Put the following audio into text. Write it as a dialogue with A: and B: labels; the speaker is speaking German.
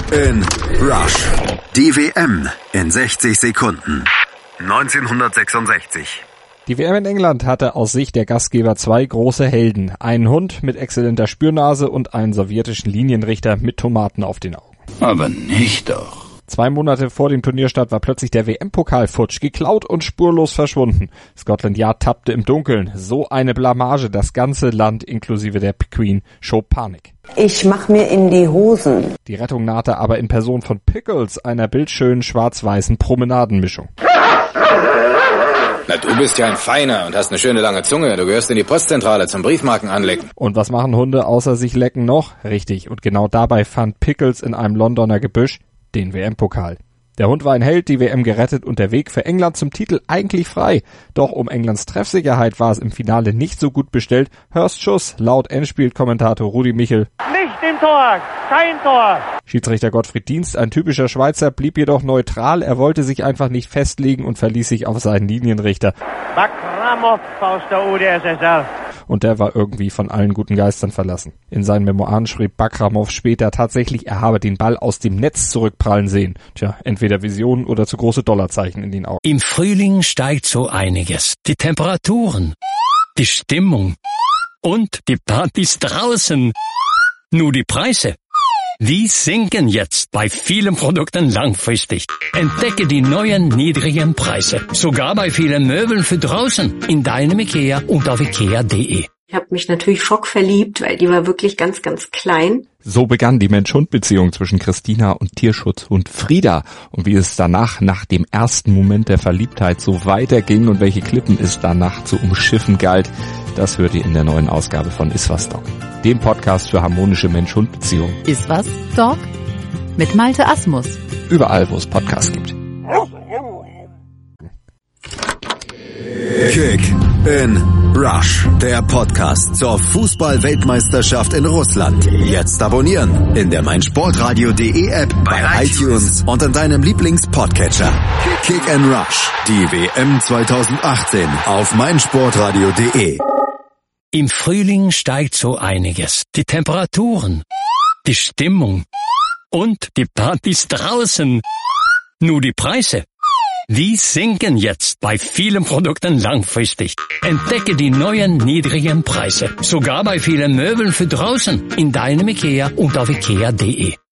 A: in Rush. Die WM in 60 Sekunden. 1966.
B: Die WM in England hatte aus Sicht der Gastgeber zwei große Helden. Einen Hund mit exzellenter Spürnase und einen sowjetischen Linienrichter mit Tomaten auf den Augen.
C: Aber nicht doch.
B: 2 Monate vor dem Turnierstart war plötzlich der WM-Pokal futsch, geklaut und spurlos verschwunden. Scotland Yard tappte im Dunkeln. So eine Blamage, das ganze Land inklusive der Queen schob Panik.
D: Ich mach mir in die Hosen.
B: Die Rettung nahte aber in Person von Pickles, einer bildschönen schwarz-weißen Promenadenmischung.
E: Na, du bist ja ein Feiner und hast eine schöne lange Zunge. Du gehörst in die Postzentrale zum Briefmarken anlecken.
B: Und was machen Hunde außer sich lecken noch? Richtig, und genau dabei fand Pickles in einem Londoner Gebüsch den WM-Pokal. Der Hund war ein Held, die WM gerettet und der Weg für England zum Titel eigentlich frei. Doch um Englands Treffsicherheit war es im Finale nicht so gut bestellt. Hurst Schuss, laut Endspielkommentator Rudi Michel.
F: Nicht im Tor, kein Tor.
B: Schiedsrichter Gottfried Dienst, ein typischer Schweizer, blieb jedoch neutral. Er wollte sich einfach nicht festlegen und verließ sich auf seinen Linienrichter.
F: Bakramov aus der UdSSR.
B: Und der war irgendwie von allen guten Geistern verlassen. In seinen Memoiren schrieb Bakramov später tatsächlich, er habe den Ball aus dem Netz zurückprallen sehen. Tja, entweder Visionen oder zu große Dollarzeichen in den Augen.
G: Im Frühling steigt so einiges. Die Temperaturen, die Stimmung und die Partys draußen. Nur die Preise, die sinken jetzt bei vielen Produkten langfristig. Entdecke die neuen niedrigen Preise. Sogar bei vielen Möbeln für draußen. In deinem Ikea und auf ikea.de.
H: Ich habe mich natürlich schockverliebt, weil die war wirklich ganz, ganz klein.
B: So begann die Mensch-Hund-Beziehung zwischen Christina und Tierschutzhund Frieda. Und wie es danach, nach dem ersten Moment der Verliebtheit, so weiterging und welche Klippen es danach zu umschiffen galt, das hört ihr in der neuen Ausgabe von Iswas Dog, dem Podcast für harmonische Mensch-Hund-Beziehungen.
I: Iswas Dog? Mit Malte Asmus.
B: Überall, wo es Podcasts gibt.
A: Kick in Rush. Der Podcast zur Fußball-Weltmeisterschaft in Russland. Jetzt abonnieren in der meinsportradio.de App, bei iTunes und in deinem Lieblings-Podcatcher. Kick in Rush. Die WM 2018 auf meinsportradio.de.
G: Im Frühling steigt so einiges. Die Temperaturen, die Stimmung und die Partys draußen. Nur die Preise, die sinken jetzt bei vielen Produkten langfristig. Entdecke die neuen niedrigen Preise. Sogar bei vielen Möbeln für draußen. In deinem Ikea und auf ikea.de.